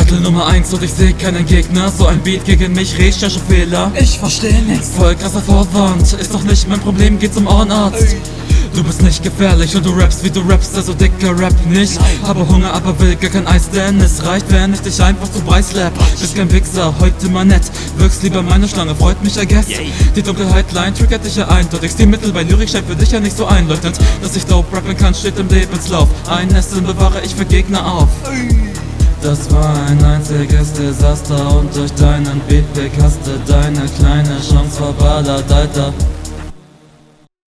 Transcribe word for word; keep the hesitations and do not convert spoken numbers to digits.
Battle Nummer eins und ich seh keinen Gegner. So ein Beat gegen mich, rechtliche Fehler. Ich versteh nix. Voll krasser Vorwand, ist doch nicht mein Problem, geht zum Ohrenarzt. Du bist nicht gefährlich und du rappst wie du rappst, also dicker Rap nicht. Nein. Habe Hunger, aber will gar kein Eis, denn es reicht, wenn ich dich einfach zu Breislapp. Bist kein Wichser, heute mal nett, wirkst lieber meine Schlange, freut mich, I guess. Die Dunkelheit line triggert dich ja eindeutig. Die Mittel bei Lyrik scheint für dich ja nicht so einleuchtend. Dass ich dope rappen kann, steht im Lebenslauf. Ein Essen bewahre ich für Gegner auf. Das war ein einziges Desaster und durch deinen Beatpick hast du deine kleine Chance verballert, Alter.